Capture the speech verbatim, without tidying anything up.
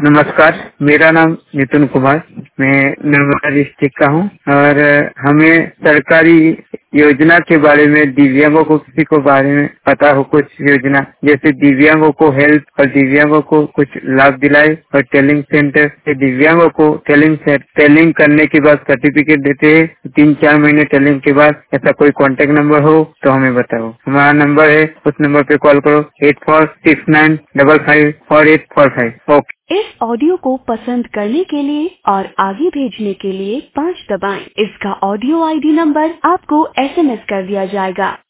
नमस्कार, मेरा नाम नितिन कुमार, मैं नर्मदा डिस्ट्रिक्ट का हूँ और हमें सरकारी योजना के बारे में दिव्यांगों को किसी को बारे में पता हो कुछ योजना, जैसे दिव्यांगों को हेल्थ और दिव्यांगों को कुछ लाभ दिलाए और टेलिंग सेंटर से दिव्यांगों को टेलिंग से टेलिंग करने के बाद सर्टिफिकेट देते हैं। तीन चार महीने टेलिंग के बाद ऐसा कोई कॉन्टेक्ट नंबर हो तो हमें बताओ। हमारा नंबर है, उस नंबर पे कॉल करो eight four six nine double five four eight four five. Okay. इस ऑडियो को पसंद करने के लिए और आगे भेजने के लिए पाँच दबाएं। इसका ऑडियो आईडी नंबर आपको एसएमएस कर दिया जाएगा।